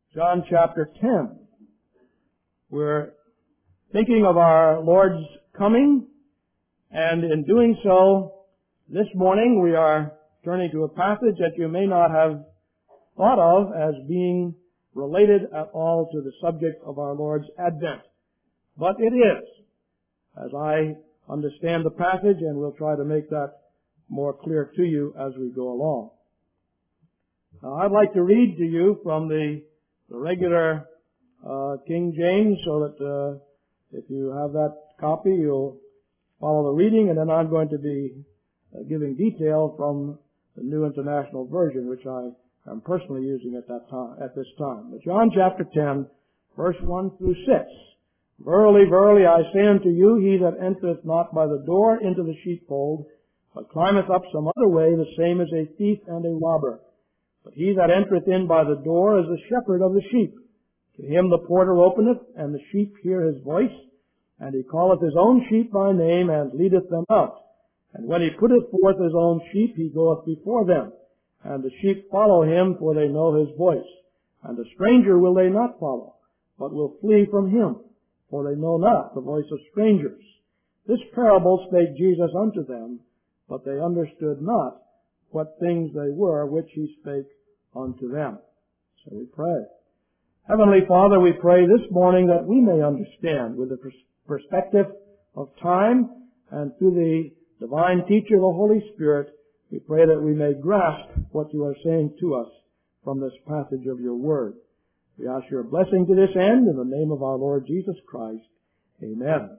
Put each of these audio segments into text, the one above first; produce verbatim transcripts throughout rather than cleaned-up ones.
John chapter ten. We're thinking of our Lord's coming, and in doing so, this morning we are turning to a passage that you may not have thought of as being related at all to the subject of our Lord's advent. But it is, as I understand the passage, and we'll try to make that more clear to you as we go along. Now, I'd like to read to you from the, the regular uh, King James, so that uh, if you have that copy, you'll follow the reading, and then I'm going to be uh, giving detail from the New International Version, which I am personally using at that time, at this time. But John chapter ten, verse one through six. Verily, verily, I say unto you, he that entereth not by the door into the sheepfold, but climbeth up some other way, the same is a thief and a robber. But he that entereth in by the door is the shepherd of the sheep. To him the porter openeth, and the sheep hear his voice, and he calleth his own sheep by name, and leadeth them out. And when he putteth forth his own sheep, he goeth before them. And the sheep follow him, for they know his voice. And the stranger will they not follow, but will flee from him, for they know not the voice of strangers. This parable spake Jesus unto them, but they understood not what things they were which he spake unto them. So we pray. Heavenly Father, we pray this morning that we may understand with the perspective of time, and through the divine teacher, the Holy Spirit, we pray that we may grasp what you are saying to us from this passage of your word. We ask your blessing to this end in the name of our Lord Jesus Christ. Amen.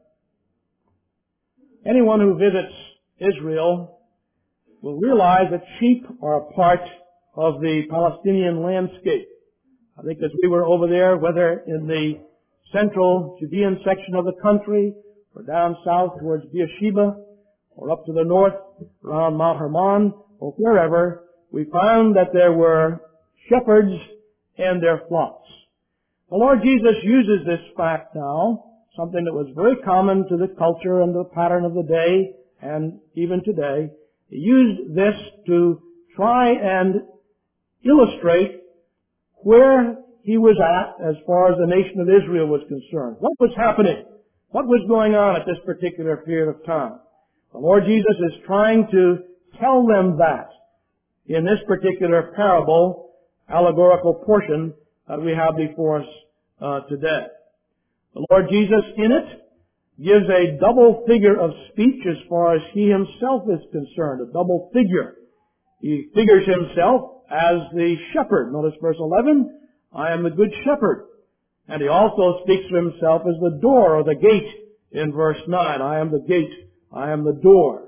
Anyone who visits Israel will realize that sheep are a part of the Palestinian landscape. I think as we were over there, whether in the central Judean section of the country, or down south towards Beersheba, or up to the north around Mount Hermon, or wherever, we found that there were shepherds and their flocks. The Lord Jesus uses this fact now, something that was very common to the culture and the pattern of the day, and even today. He used this to try and illustrate where he was at as far as the nation of Israel was concerned. What was happening? What was going on at this particular period of time? The Lord Jesus is trying to tell them that in this particular parable, allegorical portion that we have before us uh, today. The Lord Jesus in it gives a double figure of speech as far as he himself is concerned, a double figure. He figures himself as the shepherd. Notice verse eleven, I am the good shepherd. And he also speaks of himself as the door or the gate in verse nine. I am the gate, I am the door.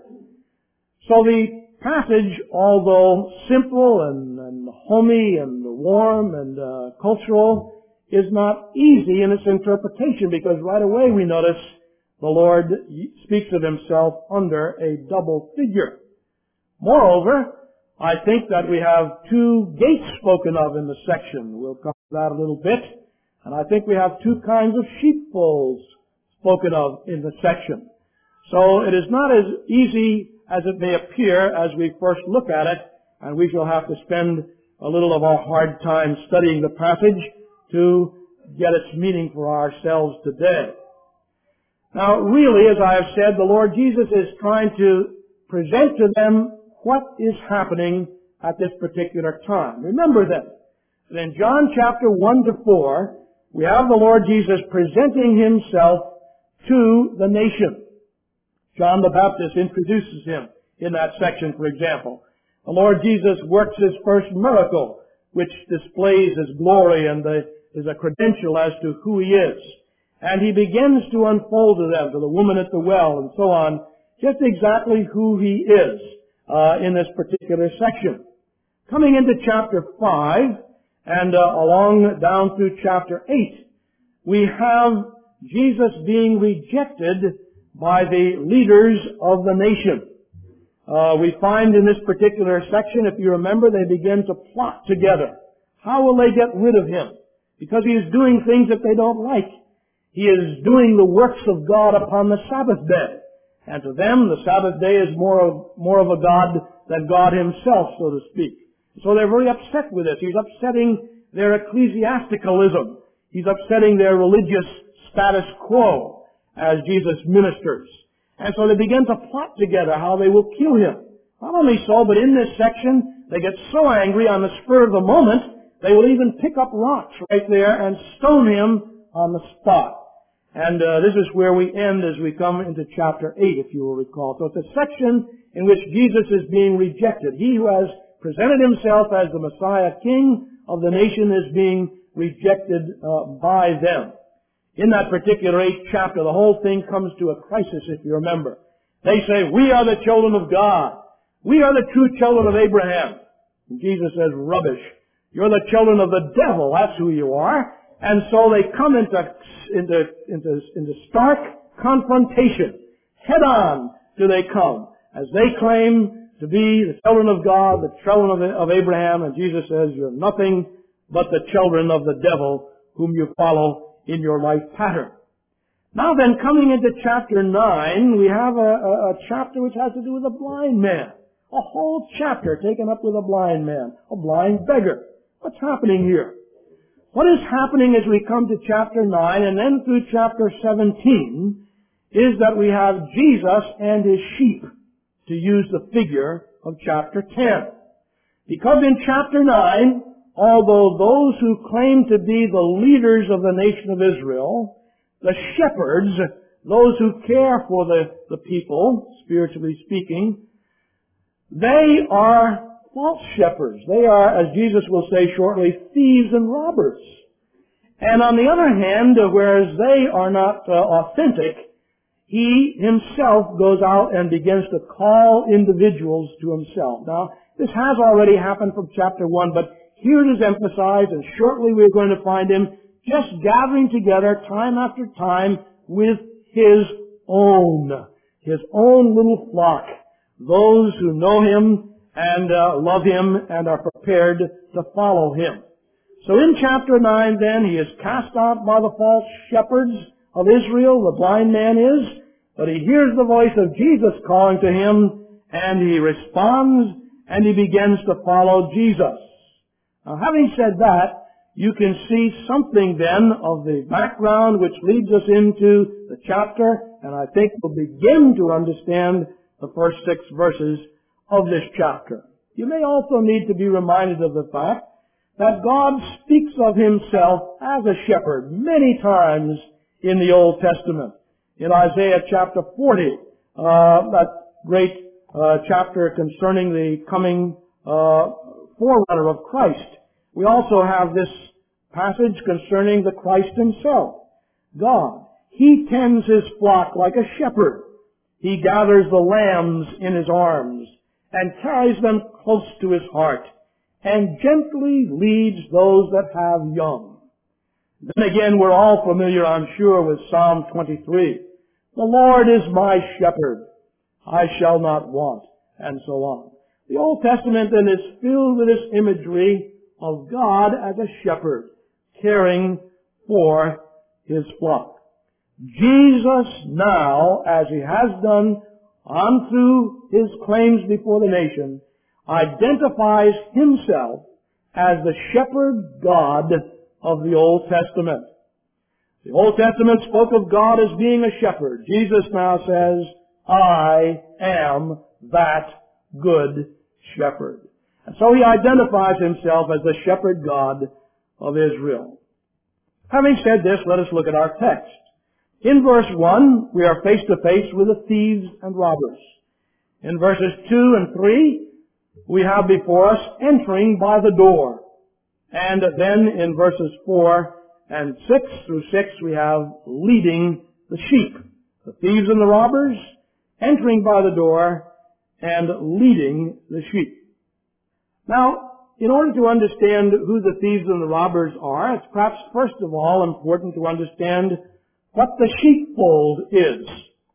So the passage, although simple and, and homey and warm and uh, cultural, is not easy in its interpretation, because right away we notice the Lord speaks of himself under a double figure. Moreover, I think that we have two gates spoken of in the section. We'll cover that a little bit. And I think we have two kinds of sheepfolds spoken of in the section. So it is not as easy as it may appear as we first look at it, and we shall have to spend a little of our hard time studying the passage to get its meaning for ourselves today. Now, really, as I have said, the Lord Jesus is trying to present to them what is happening at this particular time. Remember that in John chapter one to four, we have the Lord Jesus presenting himself to the nation. John the Baptist introduces him in that section, for example. The Lord Jesus works his first miracle, which displays his glory and the, is a credential as to who he is. And he begins to unfold to them, to the woman at the well and so on, just exactly who he is uh, in this particular section. Coming into chapter five, and uh, along down through chapter eight, we have Jesus being rejected by the leaders of the nation. Uh, we find in this particular section, if you remember, they begin to plot together. How will they get rid of him? Because he is doing things that they don't like. He is doing the works of God upon the Sabbath day. And to them, the Sabbath day is more of, more of a God than God himself, so to speak. So they're very upset with this. He's upsetting their ecclesiasticalism. He's upsetting their religious status quo as Jesus ministers. And so they begin to plot together how they will kill him. Not only so, but in this section, they get so angry on the spur of the moment, they will even pick up rocks right there and stone him on the spot. And uh, this is where we end as we come into chapter eight, if you will recall. So it's a section in which Jesus is being rejected. He who has presented himself as the Messiah, King of the nation, is being rejected uh, by them. In that particular eighth chapter, the whole thing comes to a crisis, if you remember. They say, we are the children of God. We are the true children of Abraham. And Jesus says, rubbish. You're the children of the devil. That's who you are. And so they come into, into, into, into stark confrontation. Head on do they come, as they claim to be the children of God, the children of, of Abraham, and Jesus says, you're nothing but the children of the devil whom you follow in your life pattern. Now then, coming into chapter nine, we have a, a, a chapter which has to do with a blind man. A whole chapter taken up with a blind man, a blind beggar. What's happening here? What is happening as we come to chapter nine and then through chapter seventeen is that we have Jesus and his sheep, to use the figure of chapter ten. Because in chapter nine, although those who claim to be the leaders of the nation of Israel, the shepherds, those who care for the, the people, spiritually speaking, they are false shepherds. They are, as Jesus will say shortly, thieves and robbers. And on the other hand, whereas they are not uh, authentic, he himself goes out and begins to call individuals to himself. Now, this has already happened from chapter one, but here it is emphasized, and shortly we're going to find him just gathering together time after time with his own, his own little flock, those who know him and uh, love him and are prepared to follow him. So in chapter nine then, he is cast out by the false shepherds of Israel, the blind man is, but he hears the voice of Jesus calling to him, and he responds, and he begins to follow Jesus. Now, having said that, you can see something then of the background which leads us into the chapter, and I think we'll begin to understand the first six verses of this chapter. You may also need to be reminded of the fact that God speaks of himself as a shepherd many times in the Old Testament. In Isaiah chapter forty, uh, that great uh, chapter concerning the coming uh, forerunner of Christ, we also have this passage concerning the Christ himself, God. He tends his flock like a shepherd. He gathers the lambs in his arms and carries them close to his heart and gently leads those that have young. Then again, we're all familiar, I'm sure, with Psalm twenty-three. The Lord is my shepherd. I shall not want, and so on. The Old Testament then is filled with this imagery of God as a shepherd, caring for his flock. Jesus now, as he has done on through his claims before the nation, identifies himself as the shepherd God of the Old Testament. The Old Testament spoke of God as being a shepherd. Jesus now says, I am that good shepherd. And so he identifies himself as the shepherd God of Israel. Having said this, let us look at our text. In verse one, we are face to face with the thieves and robbers. In verses two and three, we have before us entering by the door. And then in verses four and six through six, we have leading the sheep. The thieves and the robbers, entering by the door, and leading the sheep. Now, in order to understand who the thieves and the robbers are, it's perhaps first of all important to understand what the sheepfold is.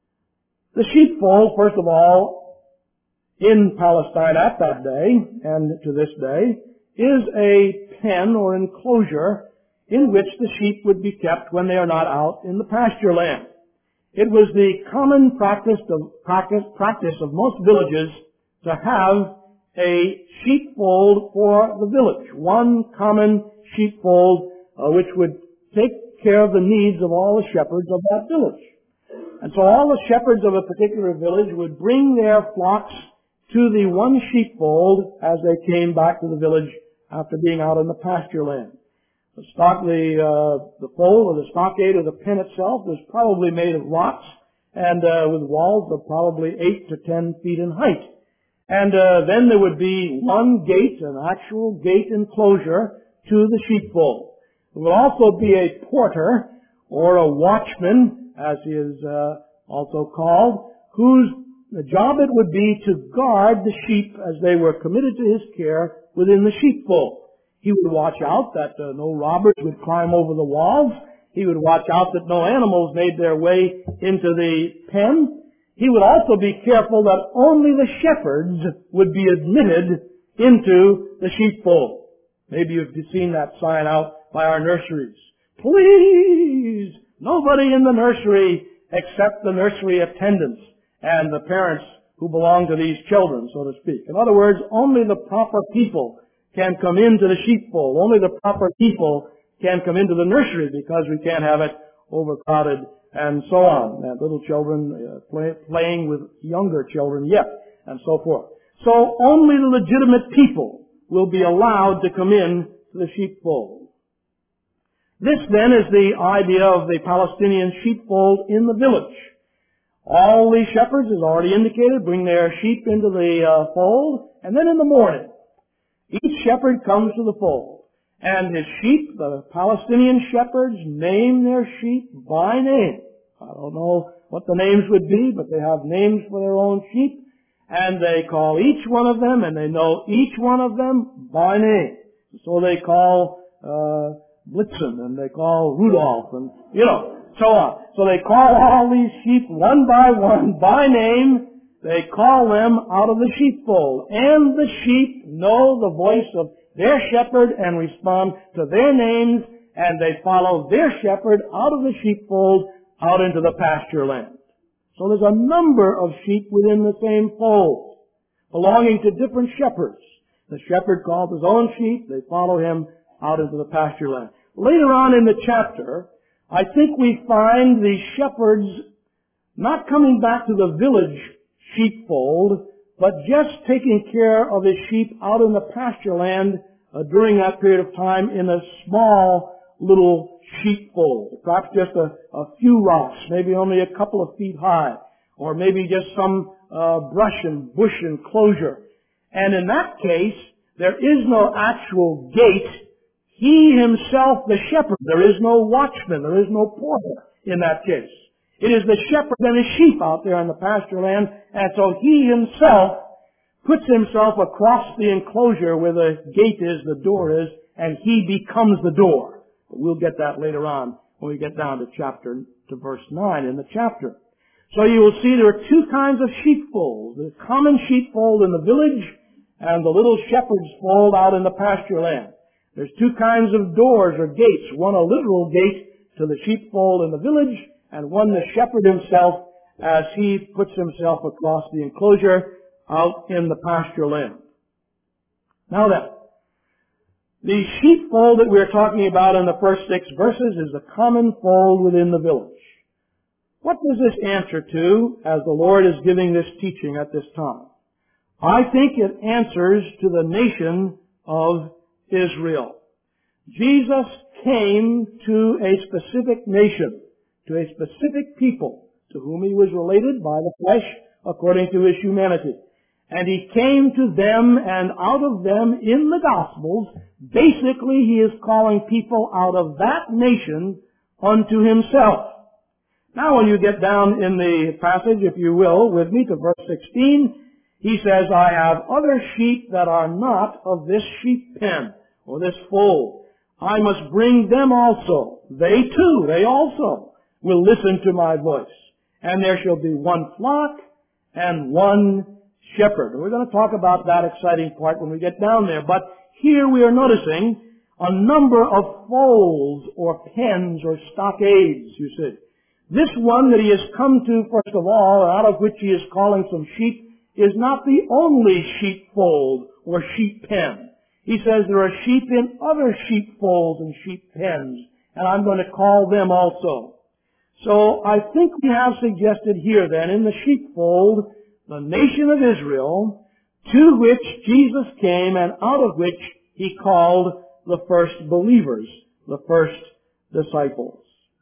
The sheepfold, first of all, in Palestine at that day, and to this day, is a pen or enclosure in which the sheep would be kept when they are not out in the pasture land. It was the common practice of, practice, practice of most villages to have a sheepfold for the village, one common sheepfold uh, which would take care of the needs of all the shepherds of that village. And so all the shepherds of a particular village would bring their flocks to the one sheepfold as they came back to the village after being out in the pasture land. The stock, the, uh, the fold or the stockade or the pen itself was probably made of rocks and uh, with walls of probably eight to ten feet in height. And uh, then there would be one gate, an actual gate enclosure to the sheepfold. There would also be a porter or a watchman, as he is uh, also called, whose the job it would be to guard the sheep as they were committed to his care within the sheepfold. He would watch out that uh, no robbers would climb over the walls. He would watch out that no animals made their way into the pen. He would also be careful that only the shepherds would be admitted into the sheepfold. Maybe you've seen that sign out by our nurseries. Please, nobody in the nursery except the nursery attendants and the parents who belong to these children, so to speak. In other words, only the proper people can come into the sheepfold. Only the proper people can come into the nursery because we can't have it overcrowded and so on. And little children uh, play, playing with younger children yet and so forth. So only the legitimate people will be allowed to come in to the sheepfold. This then is the idea of the Palestinian sheepfold in the village. All the shepherds, as already indicated, bring their sheep into the uh, fold, and then in the morning, each shepherd comes to the fold, and his sheep, the Palestinian shepherds, name their sheep by name. I don't know what the names would be, but they have names for their own sheep, and they call each one of them, and they know each one of them by name. So they call uh, Blitzen, and they call Rudolph, and, you know, so on. So they call all these sheep one by one by name. They call them out of the sheepfold. And the sheep know the voice of their shepherd and respond to their names, and they follow their shepherd out of the sheepfold out into the pasture land. So there's a number of sheep within the same fold, belonging to different shepherds. The shepherd calls his own sheep. They follow him out into the pasture land. Later on in the chapter, I think we find the shepherds not coming back to the village sheepfold, but just taking care of his sheep out in the pasture land uh, during that period of time in a small little sheepfold. Perhaps just a, a few rocks, maybe only a couple of feet high, or maybe just some uh, brush and bush enclosure. And in that case, there is no actual gate. He himself, the shepherd, there is no watchman, there is no porter in that case. It is the shepherd and his sheep out there in the pasture land, and so he himself puts himself across the enclosure where the gate is, the door is, and he becomes the door. But we'll get that later on when we get down to chapter, to verse nine in the chapter. So you will see there are two kinds of sheepfolds. The common sheepfold in the village and the little shepherd's fold out in the pasture land. There's two kinds of doors or gates. One a literal gate to the sheepfold in the village, and one the shepherd himself as he puts himself across the enclosure out in the pasture land. Now then, the sheepfold that we're talking about in the first six verses is the common fold within the village. What does this answer to as the Lord is giving this teaching at this time? I think it answers to the nation of Israel. Jesus came to a specific nation, to a specific people, to whom he was related by the flesh according to his humanity. And he came to them, and out of them in the Gospels, basically he is calling people out of that nation unto himself. Now when you get down in the passage, if you will, with me to verse sixteen, he says, I have other sheep that are not of this sheep pen, or this fold. I must bring them also. They too, they also will listen to my voice. And there shall be one flock and one shepherd. And we're going to talk about that exciting part when we get down there. But here we are noticing a number of folds or pens or stockades, you see. This one that he has come to, first of all, out of which he is calling some sheep, is not the only sheepfold or sheep pen. He says there are sheep in other sheepfolds and sheep pens, and I'm going to call them also. So I think we have suggested here then in the sheepfold, the nation of Israel, to which Jesus came and out of which He called the first believers, the first disciples.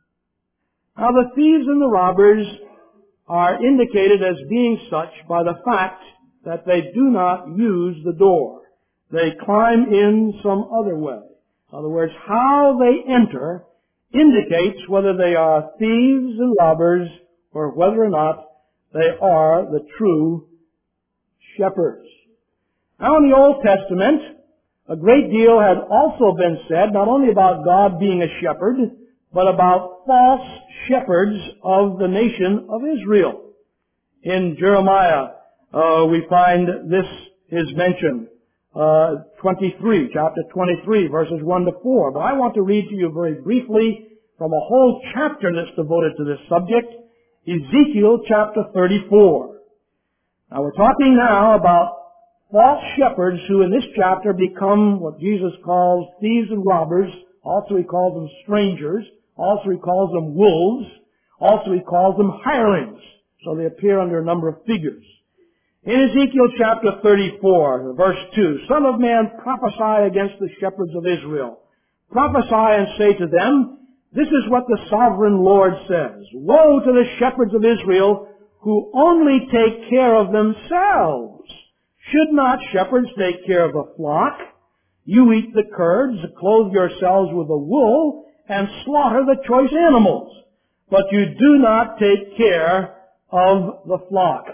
Now the thieves and the robbers are indicated as being such by the fact that they do not use the door. They climb in some other way. In other words, how they enter indicates whether they are thieves and robbers or whether or not they are the true shepherds. Now in the Old Testament, a great deal had also been said, not only about God being a shepherd, but about false shepherds of the nation of Israel. In Jeremiah, uh, we find this is mentioned, uh, twenty-three, chapter twenty-three, verses one to four. But I want to read to you very briefly from a whole chapter that's devoted to this subject, Ezekiel chapter thirty-four. Now we're talking now about false shepherds who in this chapter become what Jesus calls thieves and robbers. Also He calls them strangers. Also He calls them wolves. Also He calls them hirelings. So they appear under a number of figures. In Ezekiel chapter thirty-four, verse two, Son of man, prophesy against the shepherds of Israel. Prophesy and say to them, this is what the sovereign Lord says. Woe to the shepherds of Israel who only take care of themselves. Should not shepherds take care of the flock? You eat the curds, clothe yourselves with the wool, and slaughter the choice animals. But you do not take care of the flock.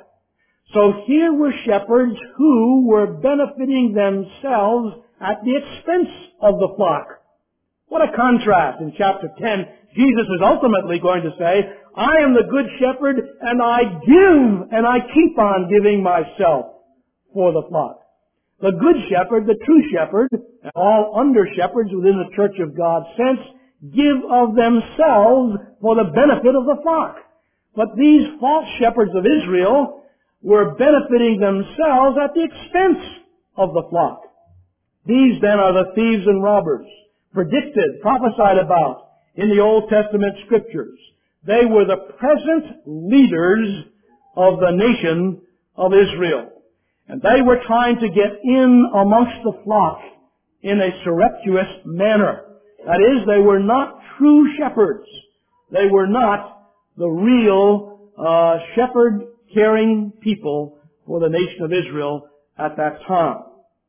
So here were shepherds who were benefiting themselves at the expense of the flock. What a contrast. In chapter ten, Jesus is ultimately going to say, I am the good shepherd, and I give, and I keep on giving myself for the flock. The good shepherd, the true shepherd, and all under shepherds within the church of God's sense, give of themselves for the benefit of the flock. But these false shepherds of Israel were benefiting themselves at the expense of the flock. These then are the thieves and robbers, predicted, prophesied about in the Old Testament Scriptures. They were the present leaders of the nation of Israel. And they were trying to get in amongst the flock in a surreptitious manner. That is, they were not true shepherds. They were not the real uh, shepherd-caring people for the nation of Israel at that time.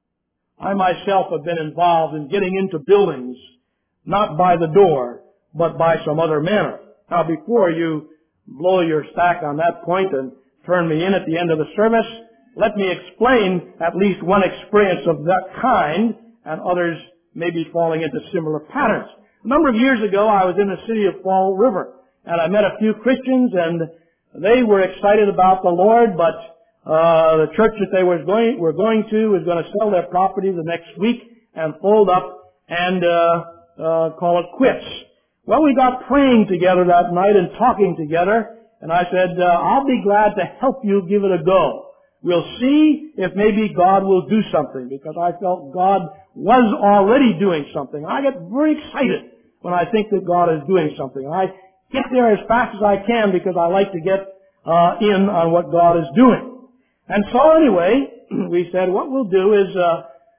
I myself have been involved in getting into buildings, not by the door, but by some other manner. Now, before you blow your stack on that point and turn me in at the end of the service, let me explain at least one experience of that kind, and others may be falling into similar patterns. A number of years ago, I was in the city of Fall River, and I met a few Christians, and they were excited about the Lord, but uh, the church that they were going, were going to was going to sell their property the next week and fold up and uh, uh, call it quits. Well, we got praying together that night and talking together, and I said, uh, I'll be glad to help you give it a go. We'll see if maybe God will do something, because I felt God was already doing something. I get very excited when I think that God is doing something. I get there as fast as I can because I like to get uh, in on what God is doing. And so anyway, we said what we'll do is uh,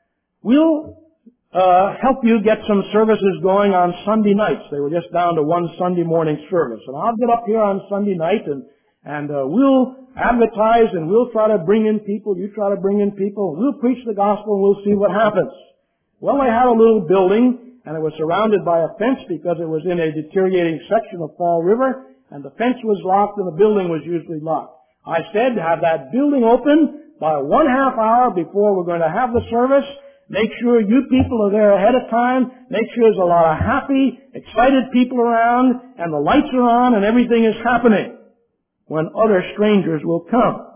we'll uh, help you get some services going on Sunday nights. They were just down to one Sunday morning service. And I'll get up here on Sunday night and And uh, we'll advertise and we'll try to bring in people. You try to bring in people. We'll preach the gospel and we'll see what happens. Well, they had a little building and it was surrounded by a fence because it was in a deteriorating section of Fall River, and the fence was locked and the building was usually locked. I said, have that building open by one half hour before we're going to have the service. Make sure you people are there ahead of time. Make sure there's a lot of happy, excited people around and the lights are on and everything is happening when other strangers will come.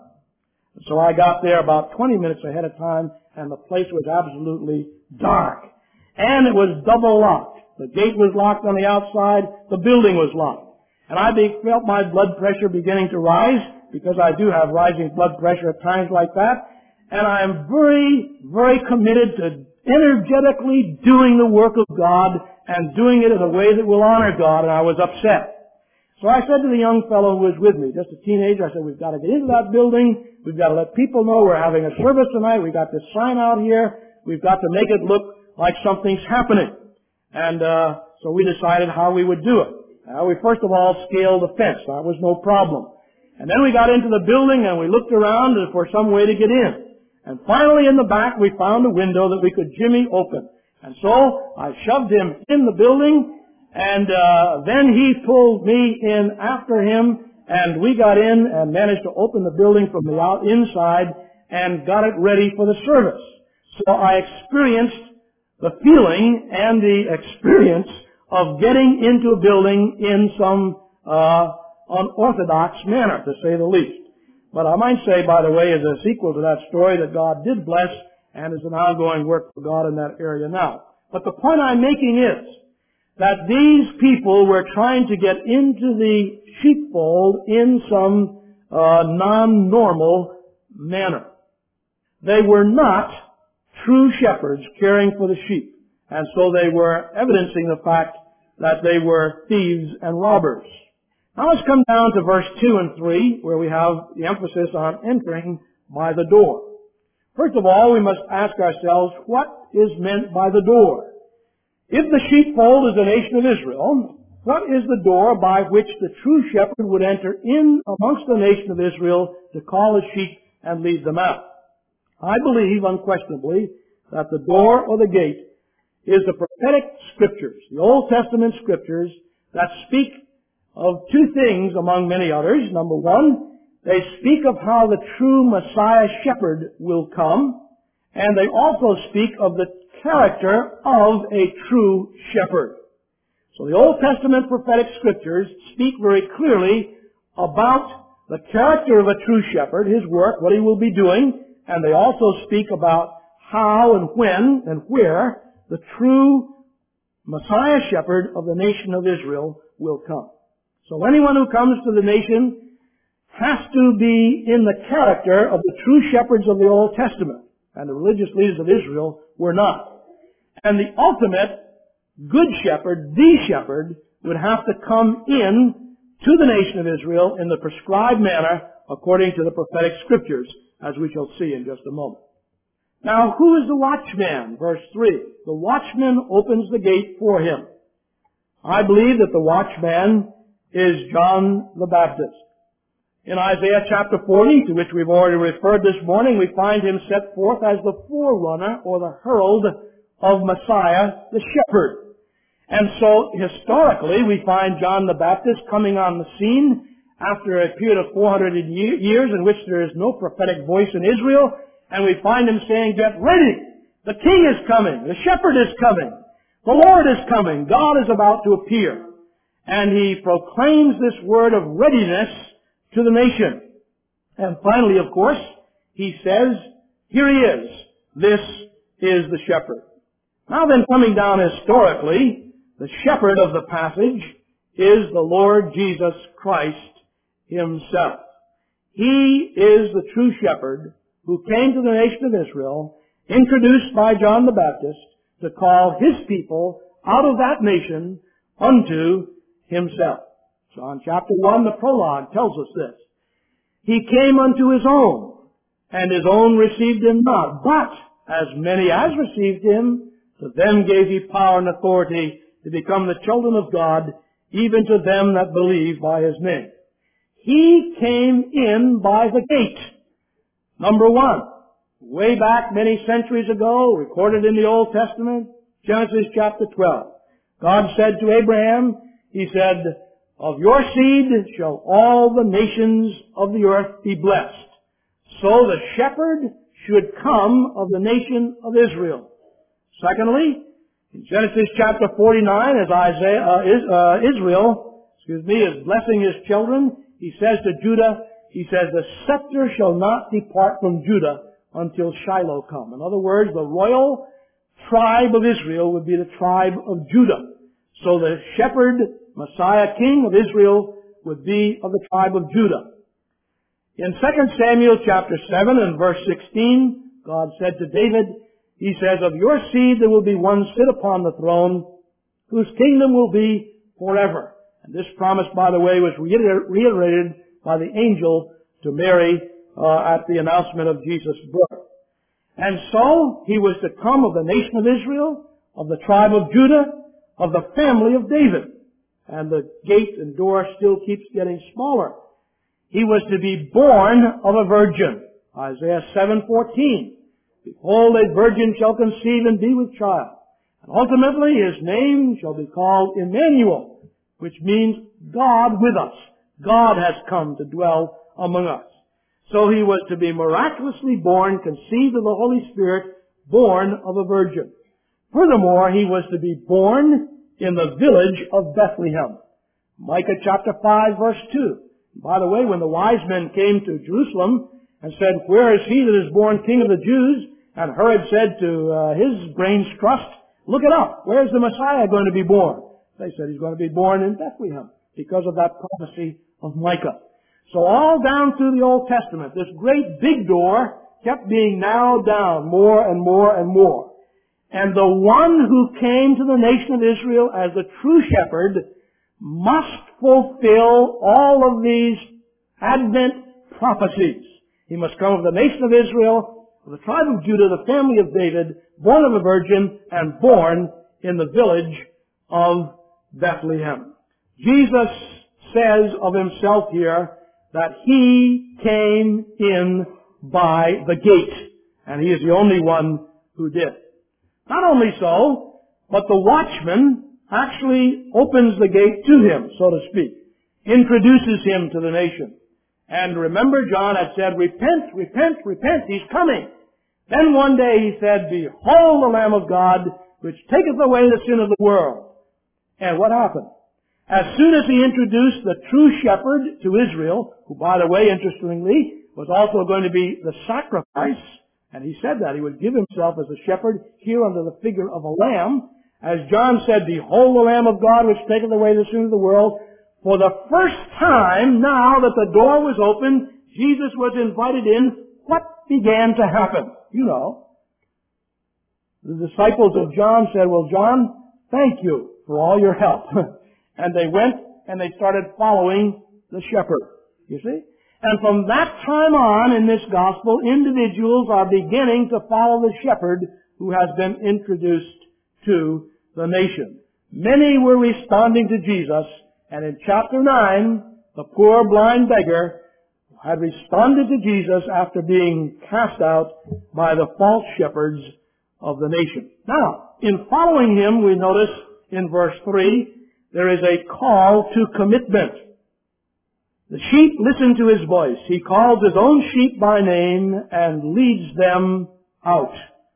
So I got there about twenty minutes ahead of time, and the place was absolutely dark. And it was double locked. The gate was locked on the outside, the building was locked. And I felt my blood pressure beginning to rise, because I do have rising blood pressure at times like that. And I am very, very committed to energetically doing the work of God and doing it in a way that will honor God, and I was upset. So I said to the young fellow who was with me, just a teenager, I said, we've got to get into that building. We've got to let people know we're having a service tonight. We've got this sign out here. We've got to make it look like something's happening. And uh so we decided how we would do it. Uh, we first of all scaled the fence. That was no problem. And then we got into the building and we looked around for some way to get in. And finally in the back we found a window that we could jimmy open. And so I shoved him in the building, and uh then he pulled me in after him, and we got in and managed to open the building from the out inside and got it ready for the service. So I experienced the feeling and the experience of getting into a building in some uh unorthodox manner, to say the least. But I might say, by the way, as a sequel to that story, that God did bless and is an ongoing work for God in that area now. But the point I'm making is that these people were trying to get into the sheepfold in some uh non-normal manner. They were not true shepherds caring for the sheep. And so they were evidencing the fact that they were thieves and robbers. Now let's come down to verse two and three, where we have the emphasis on entering by the door. First of all, we must ask ourselves, what is meant by the door? If the sheepfold is the nation of Israel, what is the door by which the true shepherd would enter in amongst the nation of Israel to call his sheep and lead them out? I believe unquestionably that the door or the gate is the prophetic scriptures, the Old Testament scriptures that speak of two things among many others. Number one, they speak of how the true Messiah shepherd will come, and they also speak of the character of a true shepherd. So the Old Testament prophetic scriptures speak very clearly about the character of a true shepherd, his work, what he will be doing, and they also speak about how and when and where the true Messiah shepherd of the nation of Israel will come. So anyone who comes to the nation has to be in the character of the true shepherds of the Old Testament. And the religious leaders of Israel were not. And the ultimate good shepherd, the shepherd, would have to come in to the nation of Israel in the prescribed manner according to the prophetic scriptures, as we shall see in just a moment. Now, who is the watchman? Verse three. The watchman opens the gate for him. I believe that the watchman is John the Baptist. In Isaiah chapter forty, to which we've already referred this morning, we find him set forth as the forerunner or the herald of Messiah, the shepherd. And so, historically, we find John the Baptist coming on the scene after a period of four hundred years in which there is no prophetic voice in Israel, and we find him saying, get ready! The king is coming! The shepherd is coming! The Lord is coming! God is about to appear! And he proclaims this word of readiness to the nation. And finally, of course, he says, here he is. This is the shepherd. Now then, coming down historically, the shepherd of the passage is the Lord Jesus Christ himself. He is the true shepherd who came to the nation of Israel, introduced by John the Baptist, to call his people out of that nation unto himself. John chapter one, the prologue, tells us this. He came unto his own, and his own received him not. But as many as received him, to them gave he power and authority to become the children of God, even to them that believe by his name. He came in by the gate. Number one, way back many centuries ago, recorded in the Old Testament, Genesis chapter twelve. God said to Abraham, he said, of your seed shall all the nations of the earth be blessed. So the shepherd should come of the nation of Israel. Secondly, in Genesis chapter forty-nine, as Isaiah, uh, is, uh, Israel, excuse me, is blessing his children, he says to Judah, he says, the scepter shall not depart from Judah until Shiloh come. In other words, the royal tribe of Israel would be the tribe of Judah. So the shepherd, Messiah, king of Israel, would be of the tribe of Judah. In Second Samuel chapter seven and verse sixteen, God said to David, He says, of your seed there will be one sit upon the throne, whose kingdom will be forever. And this promise, by the way, was reiterated by the angel to Mary uh, at the announcement of Jesus' birth. And so, he was to come of the nation of Israel, of the tribe of Judah, of the family of David. And the gate and door still keeps getting smaller. He was to be born of a virgin. Isaiah seven fourteen. Behold, a virgin shall conceive and be with child. And ultimately, his name shall be called Emmanuel, which means God with us. God has come to dwell among us. So he was to be miraculously born, conceived of the Holy Spirit, born of a virgin. Furthermore, he was to be born in the village of Bethlehem. Micah chapter five verse two. By the way, when the wise men came to Jerusalem and said, where is he that is born King of the Jews? And Herod said to uh, his brains trust, look it up. Where's the Messiah going to be born? They said he's going to be born in Bethlehem because of that prophecy of Micah. So all down through the Old Testament, this great big door kept being narrowed down more and more and more. And the one who came to the nation of Israel as the true shepherd must fulfill all of these Advent prophecies. He must come of the nation of Israel, of the tribe of Judah, the family of David, born of a virgin, and born in the village of Bethlehem. Jesus says of himself here that he came in by the gate, and he is the only one who did. Not only so, but the watchman actually opens the gate to him, so to speak, introduces him to the nation. And remember, John had said, repent, repent, repent, he's coming. Then one day he said, behold the Lamb of God, which taketh away the sin of the world. And what happened? As soon as he introduced the true shepherd to Israel, who, by the way, interestingly, was also going to be the sacrifice, and he said that he would give himself as a shepherd here under the figure of a lamb, as John said, behold the Lamb of God, which taketh away the sin of the world. For the first time, now that the door was open, Jesus was invited in. What began to happen? You know. The disciples of John said, well, John, thank you for all your help. And they went and they started following the shepherd. You see? And from that time on in this gospel, individuals are beginning to follow the shepherd who has been introduced to the nation. Many were responding to Jesus, and in chapter nine, the poor blind beggar had responded to Jesus after being cast out by the false shepherds of the nation. Now, in following him, we notice in verse three, there is a call to commitment. The sheep listen to his voice. He calls his own sheep by name and leads them out.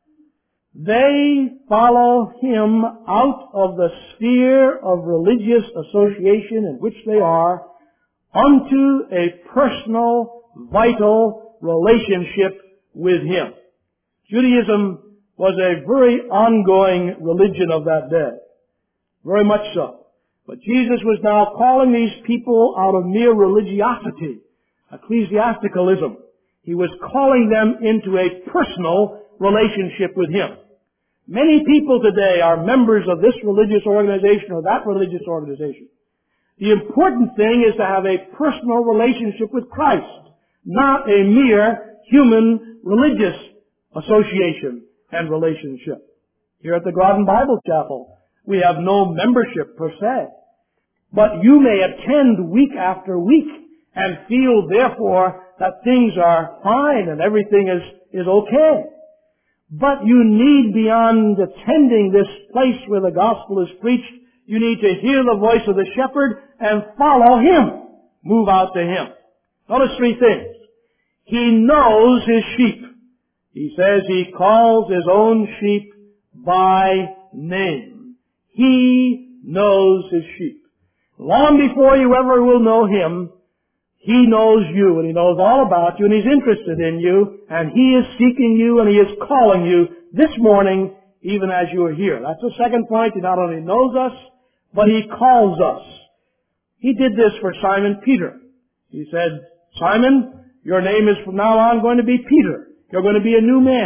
They follow him out of the sphere of religious association in which they are unto a personal, vital relationship with him. Judaism was a very ongoing religion of that day. Very much so. But Jesus was now calling these people out of mere religiosity, ecclesiasticalism. He was calling them into a personal relationship with him. Many people today are members of this religious organization or that religious organization. The important thing is to have a personal relationship with Christ, not a mere human religious association and relationship. Here at the Groton Bible Chapel, we have no membership per se. But you may attend week after week and feel, therefore, that things are fine and everything is, is okay. But you need, beyond attending this place where the gospel is preached, you need to hear the voice of the shepherd and follow him. Move out to him. Notice three things. He knows his sheep. He says he calls his own sheep by name. He knows his sheep. Long before you ever will know him, he knows you, and he knows all about you, and he's interested in you, and he is seeking you, and he is calling you this morning, even as you are here. That's the second point. He not only knows us, but he calls us. He did this for Simon Peter. He said, Simon, your name is from now on going to be Peter. You're going to be a new man.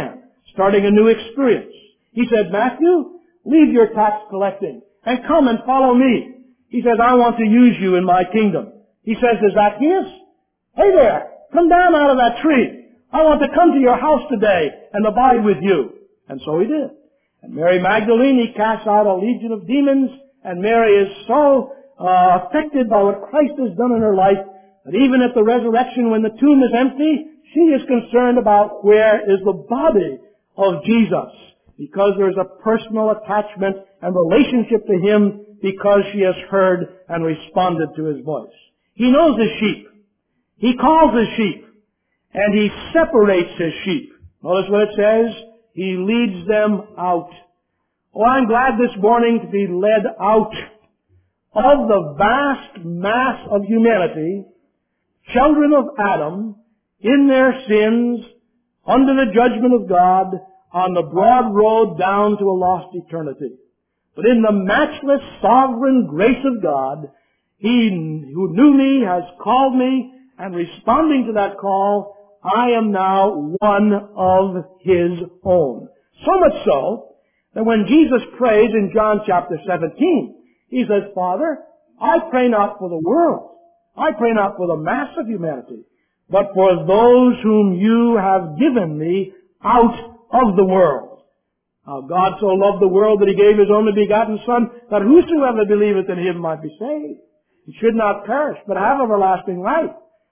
starting a new experience. He said, Matthew, leave your tax collecting and come and follow me. He says, I want to use you in my kingdom. He says to Zacchaeus, hey there, come down out of that tree. I want to come to your house today and abide with you. And so he did. And Mary Magdalene, he casts out a legion of demons, and Mary is so uh, affected by what Christ has done in her life that even at the resurrection, when the tomb is empty, she is concerned about where is the body of Jesus, because there is a personal attachment and relationship to Him because she has heard and responded to His voice. He knows His sheep. He calls His sheep. And He separates His sheep. Notice what it says. He leads them out. Oh, I'm glad this morning to be led out of the vast mass of humanity, children of Adam, in their sins, under the judgment of God, on the broad road down to a lost eternity. But in the matchless sovereign grace of God, He who knew me has called me, and responding to that call, I am now one of His own. So much so that when Jesus prays in John chapter seventeen, He says, Father, I pray not for the world. I pray not for the mass of humanity, but for those whom you have given me out of the world. Now God so loved the world that He gave His only begotten Son, that whosoever believeth in Him might be saved. He should not perish, but have everlasting life.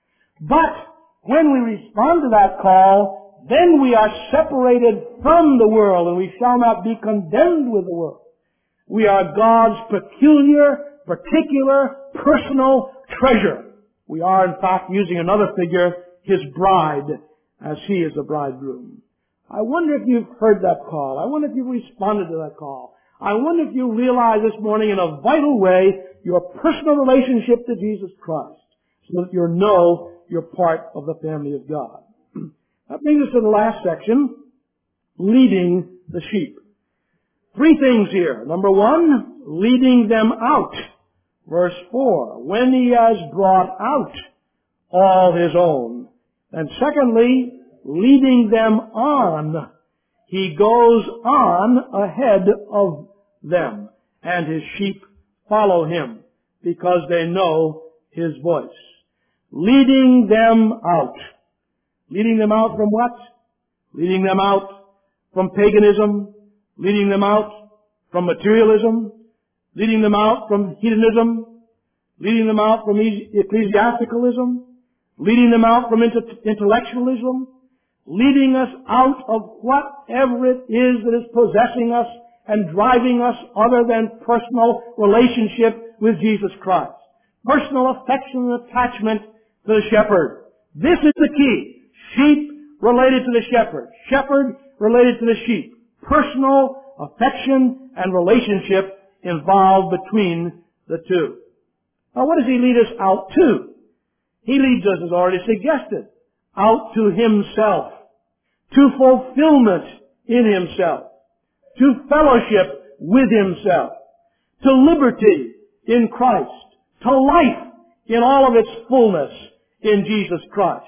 But when we respond to that call, then we are separated from the world, and we shall not be condemned with the world. We are God's peculiar, particular, personal treasure. We are, in fact, using another figure, His bride, as He is the bridegroom. I wonder if you've heard that call. I wonder if you've responded to that call. I wonder if you realize this morning in a vital way your personal relationship to Jesus Christ, so that you know you're part of the family of God. That brings us to the last section, leading the sheep. Three things here. Number one, leading them out. Verse four, when He has brought out all His own. And secondly, leading them on. He goes on ahead of them, and His sheep follow Him because they know His voice. Leading them out. Leading them out from what? Leading them out from paganism. Leading them out from materialism. Leading them out from hedonism. Leading them out from ecclesiasticalism. Leading them out from intellectualism. Leading us out of whatever it is that is possessing us and driving us other than personal relationship with Jesus Christ. Personal affection and attachment to the shepherd. This is the key. Sheep related to the shepherd. Shepherd related to the sheep. Personal affection and relationship involved between the two. Now what does He lead us out to? He leads us, as already suggested, out to Himself. To fulfillment in Himself. To fellowship with Himself. To liberty in Christ. To life in all of its fullness in Jesus Christ.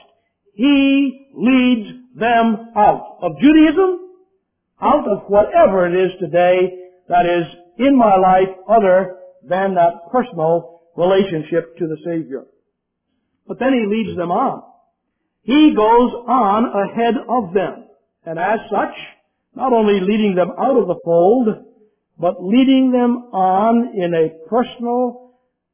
He leads them out of Judaism, out of whatever it is today that is in my life other than that personal relationship to the Savior. But then He leads them on. He goes on ahead of them. And as such, not only leading them out of the fold, but leading them on in a personal,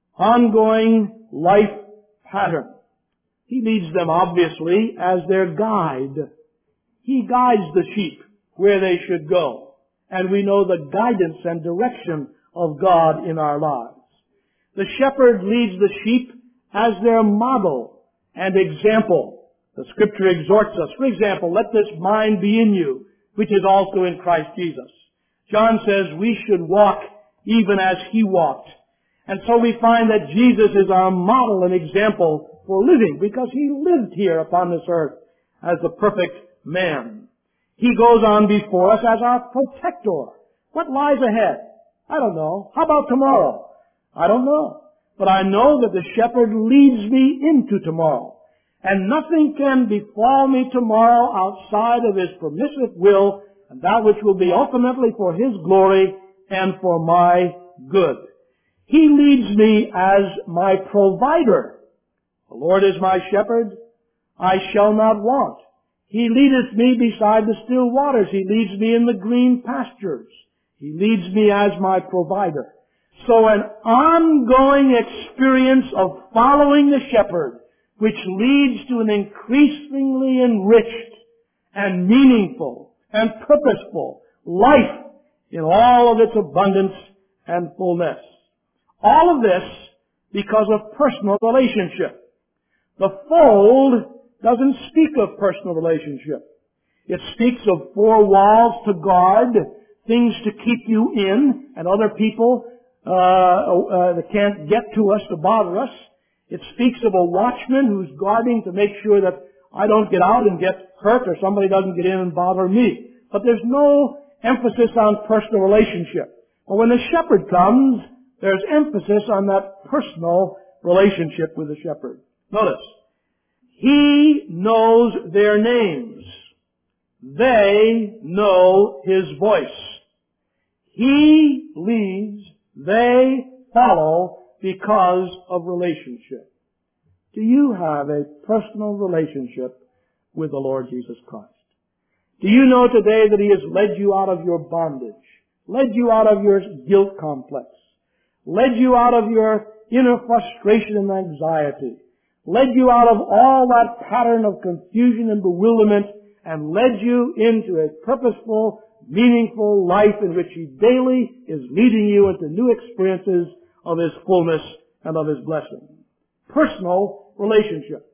ongoing life pattern. He leads them, obviously, as their guide. He guides the sheep where they should go. And we know the guidance and direction of God in our lives. The shepherd leads the sheep as their model and example. The Scripture exhorts us, for example, let this mind be in you, which is also in Christ Jesus. John says we should walk even as He walked. And so we find that Jesus is our model and example for living, because He lived here upon this earth as the perfect man. He goes on before us as our protector. What lies ahead? I don't know. How about tomorrow? I don't know. But I know that the shepherd leads me into tomorrow. and nothing can befall me tomorrow outside of His permissive will, and that which will be ultimately for His glory and for my good. He leads me as my provider. The Lord is my shepherd, I shall not want. He leadeth me beside the still waters. He leads me in the green pastures. He leads me as my provider. So an ongoing experience of following the shepherd, which leads to an increasingly enriched and meaningful and purposeful life in all of its abundance and fullness. All of this because of personal relationship. The fold doesn't speak of personal relationship. It speaks of four walls to guard, things to keep you in, and other people uh, uh, that can't get to us to bother us. It speaks of a watchman who's guarding to make sure that I don't get out and get hurt or somebody doesn't get in and bother me. But there's no emphasis on personal relationship. But when the shepherd comes, there's emphasis on that personal relationship with the shepherd. Notice, He knows their names. They know His voice. He leads, they follow because of relationship. Do you have a personal relationship with the Lord Jesus Christ? Do you know today that He has led you out of your bondage, led you out of your guilt complex, led you out of your inner frustration and anxiety, led you out of all that pattern of confusion and bewilderment, and led you into a purposeful, meaningful life in which He daily is leading you into new experiences of His fullness and of His blessing. Personal relationship.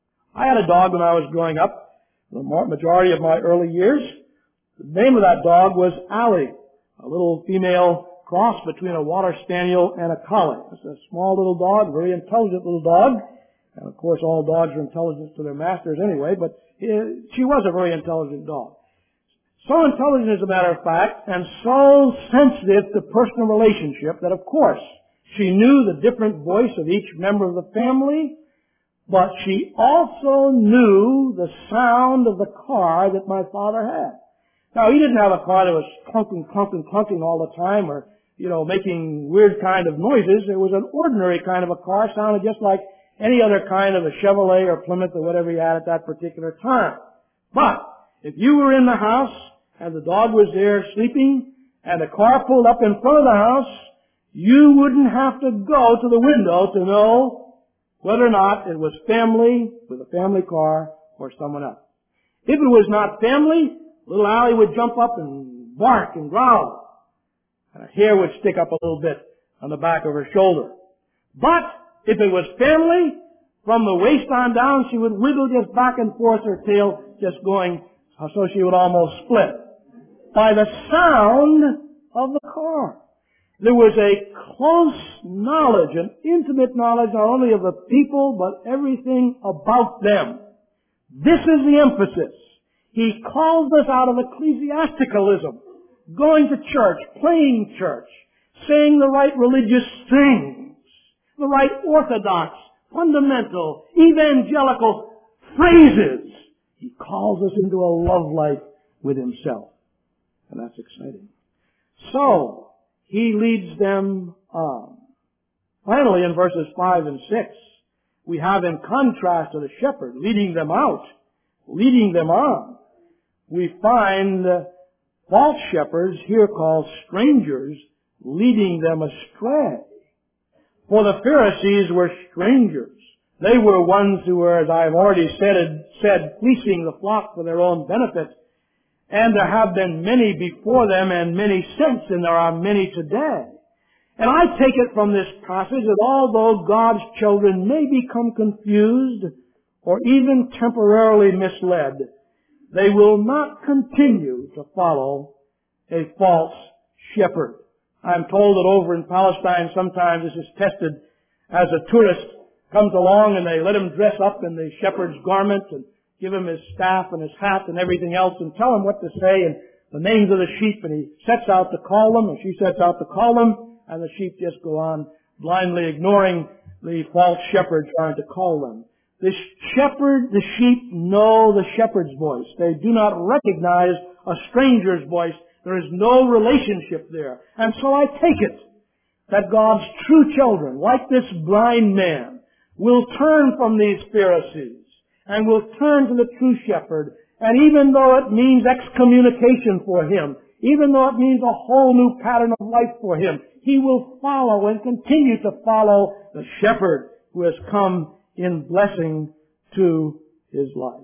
I had a dog when I was growing up, the majority of my early years. The name of that dog was Allie, a little female cross between a water spaniel and a collie. It's a small little dog, very intelligent little dog. And of course all dogs are intelligent to their masters anyway, but she was a very intelligent dog. So intelligent as a matter of fact, and so sensitive to personal relationship that of course she knew the different voice of each member of the family, but she also knew the sound of the car that my father had. Now, he didn't have a car that was clunking, clunking, clunking all the time or, you know, making weird kind of noises. It was an ordinary kind of a car, sounded just like any other kind of a Chevrolet or Plymouth or whatever he had at that particular time. But if you were in the house and the dog was there sleeping and the car pulled up in front of the house, you wouldn't have to go to the window to know whether or not it was family with a family car or someone else. If it was not family, little Allie would jump up and bark and growl. And her hair would stick up a little bit on the back of her shoulder. But if it was family, from the waist on down, she would wiggle just back and forth, her tail just going so she would almost split. By the sound of the car. There was a close knowledge, an intimate knowledge not only of the people, but everything about them. This is the emphasis. He calls us out of ecclesiasticalism, going to church, playing church, saying the right religious things, the right orthodox, fundamental, evangelical phrases. He calls us into a love life with Himself. And that's exciting. So, He leads them on. Finally, in verses five and six, we have in contrast to the shepherd leading them out, leading them on, we find false shepherds, here called strangers, leading them astray. For the Pharisees were strangers. They were ones who were, as I have already said, said fleecing the flock for their own benefit. And there have been many before them and many since, and there are many today. And I take it from this passage that although God's children may become confused or even temporarily misled, they will not continue to follow a false shepherd. I'm told that over in Palestine sometimes this is tested as a tourist comes along and they let him dress up in the shepherd's garment and give him his staff and his hat and everything else and tell him what to say and the names of the sheep, and he sets out to call them and she sets out to call them, and the sheep just go on blindly ignoring the false shepherd trying to call them. The shepherd, the sheep know the shepherd's voice. They do not recognize a stranger's voice. There is no relationship there. And so I take it that God's true children, like this blind man, will turn from these Pharisees and will turn to the true shepherd. And even though it means excommunication for him, even though it means a whole new pattern of life for him, he will follow and continue to follow the shepherd who has come in blessing to his life.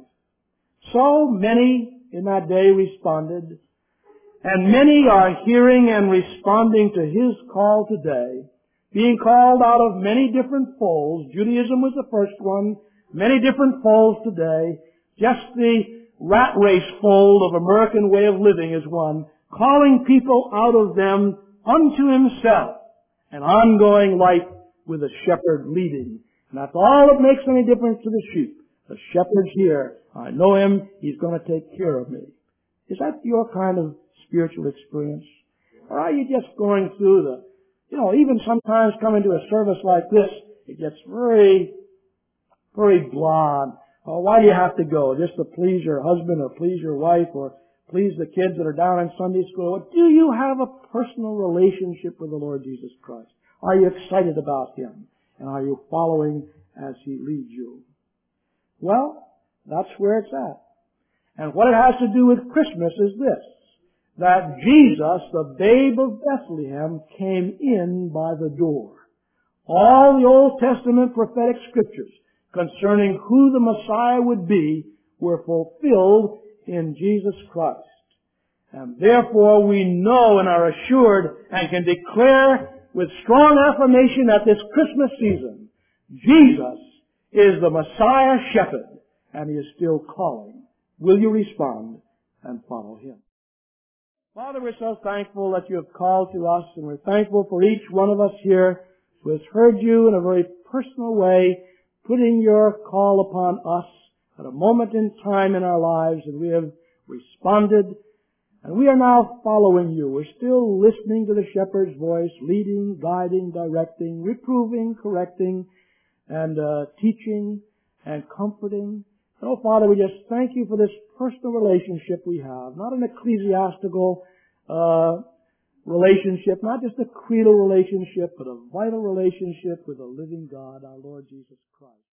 So many in that day responded, and many are hearing and responding to his call today, being called out of many different folds. Judaism was the first one, many different folds today. Just the rat race fold of American way of living is one, calling people out of them unto himself, an ongoing life with a shepherd leading. And that's all that makes any difference to the sheep. The shepherd's here. I know him. He's going to take care of me. Is that your kind of spiritual experience? Or are you just going through the, you know, even sometimes coming to a service like this, it gets very, very blah. Oh, why do you have to go? Just to please your husband or please your wife or please the kids that are down in Sunday school? Do you have a personal relationship with the Lord Jesus Christ? Are you excited about him? And are you following as he leads you? Well, that's where it's at. And what it has to do with Christmas is this, that Jesus, the babe of Bethlehem, came in by the door. All the Old Testament prophetic scriptures concerning who the Messiah would be were fulfilled in Jesus Christ. And therefore we know and are assured and can declare with strong affirmation that this Christmas season, Jesus is the Messiah shepherd, and he is still calling. Will you respond and follow him? Father, we're so thankful that you have called to us, and we're thankful for each one of us here who has heard you in a very personal way, putting your call upon us at a moment in time in our lives, and we have responded, and we are now following you. We're still listening to the shepherd's voice, leading, guiding, directing, reproving, correcting, and uh, teaching and comforting. And oh, Father, we just thank you for this personal relationship we have, not an ecclesiastical uh, relationship, not just a creedal relationship, but a vital relationship with the living God, our Lord Jesus Christ.